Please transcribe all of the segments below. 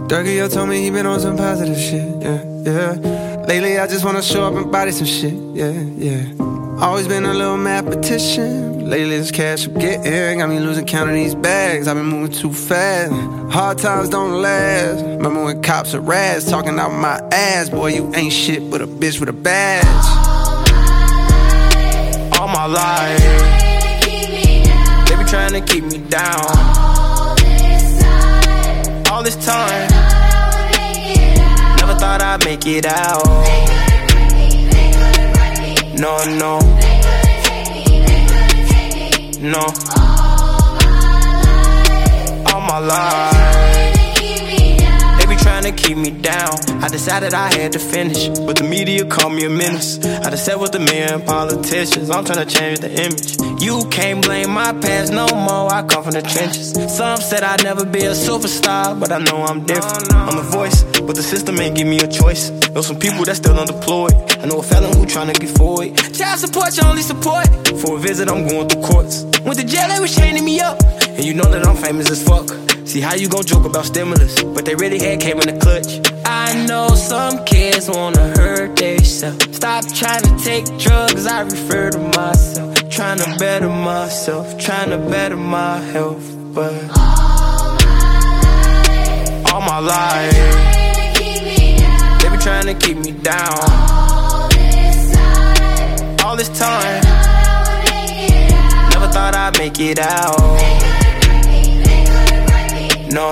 Durkio told me he been on some positive shit, yeah. Lately I just wanna show up and body some shit, yeah. Always been a little mathematician. Lately this cash I'm getting got me losing count of these bags. I've been moving too fast. Hard times don't last. Remember when cops are rats talking out my ass? Boy, you ain't shit but a bitch with a badge. All my life, they be trying to keep me down. All this time, never thought I'd make it out. No, no. All my life, they be trying to keep me down. I decided I had to finish, but the media called me a menace. I just sat with the men politicians, I'm trying to change the image. You can't blame my past no more, I come from the trenches. Some said I'd never be a superstar, but I know I'm different. I'm a voice, but the system ain't give me a choice. Know some people that's still unemployed. I know a felon who tryna get forward. Child support, your only support. For a visit, I'm going through courts. Went to jail, they was chaining me up. And you know that I'm famous as fuck. See how you gon' joke about stimulus, but they really had came in the clutch. I know some kids wanna hurt theyself. Stop trying to take drugs, I refer to myself. Trying to better myself, trying to better my health. But all my life, they be trying to keep me down. All this time, never thought I'd make it out. No.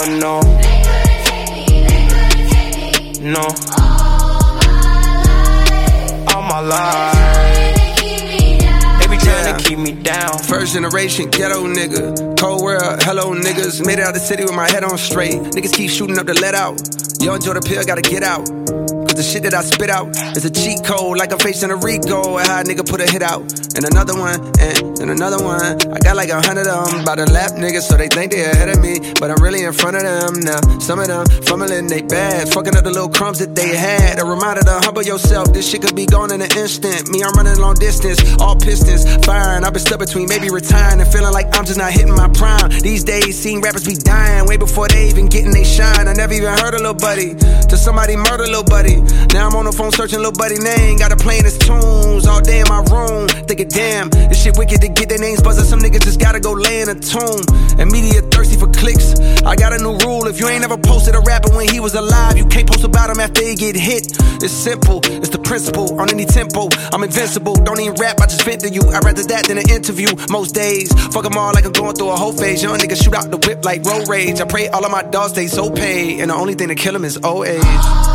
All my life, they be trying to keep me down. First generation ghetto nigga, cold world, hello niggas. Made it out the city with my head on straight. Niggas keep shooting up to let out. Young Jordan Pill gotta get out. The shit that I spit out is a cheat code, like I'm facing a Rico. And how a nigga put a hit out, and another one, and another one. I got like 100 of them by the lap niggas, so they think they ahead of me, but I'm really in front of them now. Some of them fumbling they bad, fucking up the little crumbs that they had. A reminder to humble yourself, this shit could be gone in an instant. Me, I'm running long distance, all pistons firing. I've been stuck between maybe retiring and feeling like I'm just not hitting my prime. These days, seeing rappers be dying way before they even getting they shine. I never even heard of Lil Buddy, till somebody murder Lil Buddy. Now I'm on the phone searching Lil Buddy name. Got her playing his tunes all day in my room. Thinking, damn, this shit wicked to get their names buzzing. Some niggas just gotta go lay in a tomb. And media thirsty for clicks. I got a new rule. If you ain't ever posted a rapper when he was alive, you can't post about him after he get hit. It's simple, it's the principle. On any tempo, I'm invincible. Don't even rap, I just vent to you. I'd rather that than an interview most days. Fuck them all like I'm going through a whole phase. Young niggas shoot out the whip like road rage. I pray all of my dogs stay so paid, and the only thing to kill them is old age.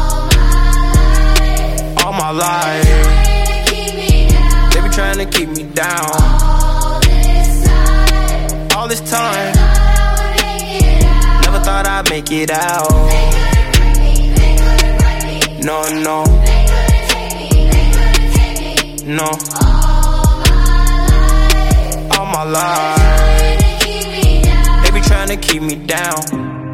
All my life, they be trying to keep me down. All this time, never thought I'd make it out. No. All my life, they be trying to keep me down.